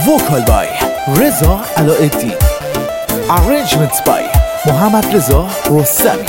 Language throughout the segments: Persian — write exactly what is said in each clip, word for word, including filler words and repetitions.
Vocal by رضا علاءالدین. Arrangements by محمد رضا رستمی.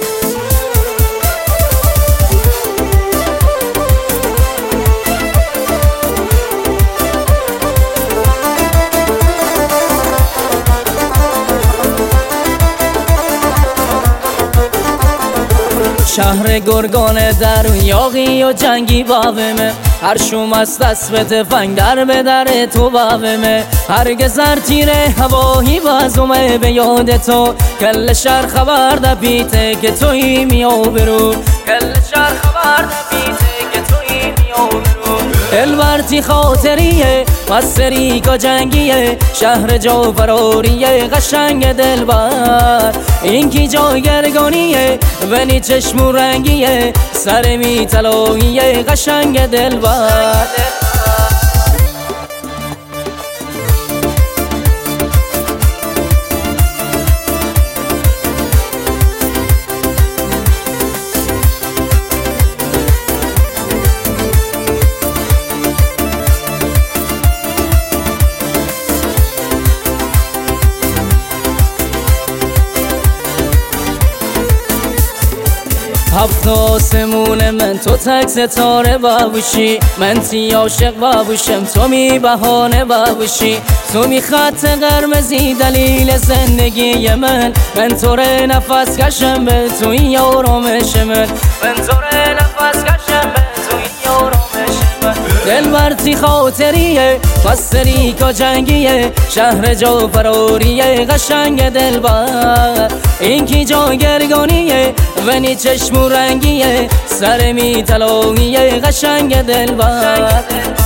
شهر گرگان در یاقی و جنگی باومه، هر شوم از دست به تفنگ در به در تو باومه. هرگز هر تیره هوایی بازومه به یاد تو، کل شهر خبر ده بیته که توی میاو برو، کل شهر خبر ده بیته که توی میاو برو. الورتی خاطریه مستری کا جنگیه، شهر جو فراریه قشنگ دلبر. این کی جا گرگانیه ولی چشم و رنگیه، سر می طلاییه قشنگ دلبر. هفت آسمون من تو تک ستاره بابوشی، من تی عاشق بابوشم تو می بهانه بابوشی. تو می خط قرمزی دلیل زندگی من، من تو ره نفس کشم به توی آرامش من، من تو ره نفس کشم به توی آرامش من. دلبرتی خاطریه مستری کا جنگیه، شهر جو فراریه قشنگ دلبر. این کی جا گرگانیه ونی چشم و رنگیه، سر می طلاییه قشنگ دلبر.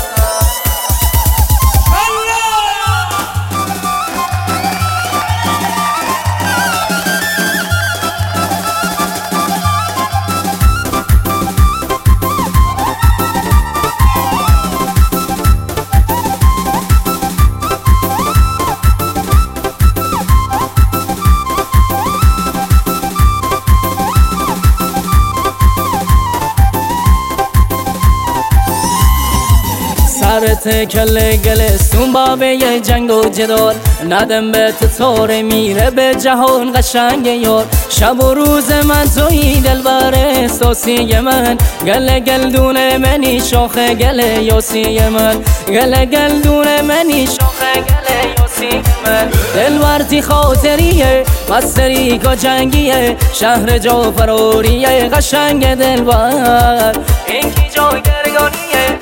سرت کل گلستون بابه یه جنگ و جدال، ندم به تطاره میره به جهان قشنگ یار. شب و روز من توی دلبر احساسی من، گل گلدون منی شاخ گل یاسی من، گل گلدون منی شاخ گل یاسی من. دلبرتی خاطریه مستری کا جنگیه، شهر جو فراریه قشنگ دلبر. این کی جا گرگانیه